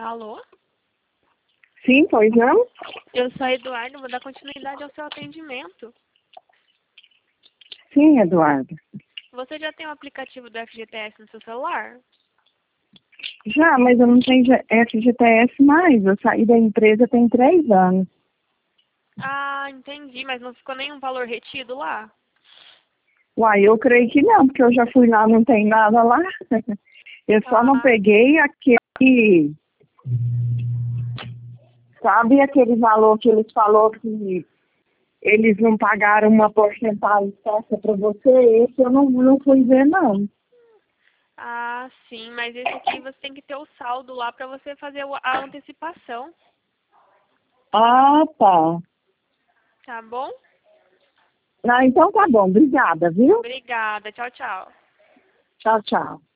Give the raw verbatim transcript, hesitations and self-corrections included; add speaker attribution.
Speaker 1: Alô?
Speaker 2: Sim, pois não?
Speaker 1: Eu sou a Eduardo, vou dar continuidade ao seu atendimento.
Speaker 2: Sim, Eduardo.
Speaker 1: Você já tem o aplicativo do F G T S no seu celular?
Speaker 2: Já, mas eu não tenho G- F G T S mais. Eu saí da empresa tem três anos.
Speaker 1: Ah, entendi, mas não ficou nenhum valor retido lá?
Speaker 2: Uai, eu creio que não, porque eu já fui lá, não tem nada lá. Eu só não
Speaker 1: Ah,
Speaker 2: peguei aquele, sabe aquele valor que eles falou que eles não pagaram uma porcentagem certa para você? Esse eu não, não fui ver, não.
Speaker 1: ah, sim, mas esse aqui você tem que ter o saldo lá para você fazer o- a antecipação,
Speaker 2: Ah, tá.
Speaker 1: tá bom?
Speaker 2: Ah, então tá bom. Obrigada, viu?
Speaker 1: Obrigada, tchau, tchau.
Speaker 2: Tchau, tchau.